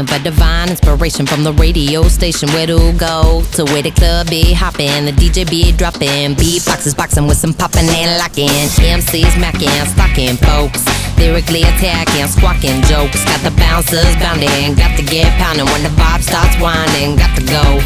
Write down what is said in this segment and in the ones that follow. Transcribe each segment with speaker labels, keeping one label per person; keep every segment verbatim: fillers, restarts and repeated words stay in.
Speaker 1: looking for divine inspiration from the radio station. Where to go? To where the club be hopping, the D J be dropping, beatboxes boxing with some popping and locking, M Cs macking, stocking folks, lyrically attacking, squawking jokes. Got the bouncers bounding, got to get pounding when the vibe starts winding. Got to go.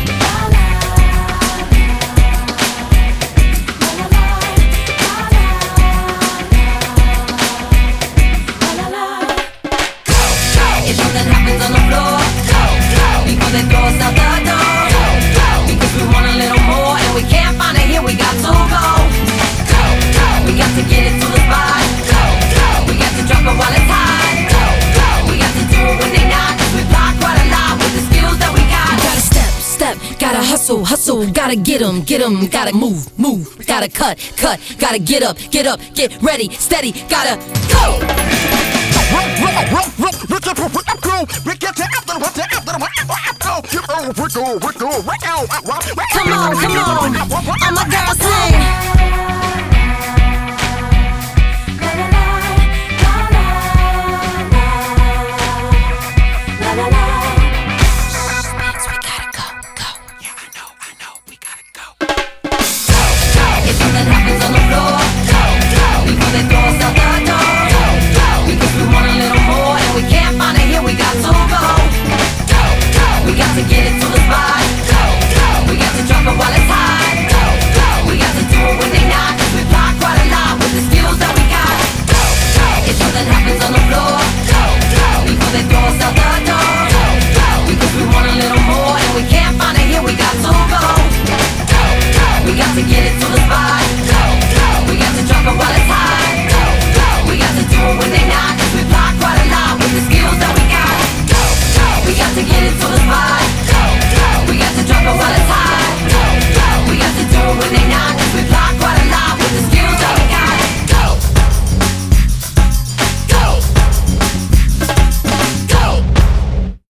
Speaker 2: They throw us out the door, go, go, because we want a little more and we can't find it here, we got to go, go, go, we got to get it to the spot, go, go, we got to drop it while it's hot, go, go, we got to do it when they knock, cause we block quite a lot with the skills that we got.
Speaker 1: Gotta step, step, gotta hustle, hustle, gotta get 'em, get 'em, gotta move, move, gotta cut, cut, gotta get up, get up, get ready, steady, gotta go. Come on, come on, I'm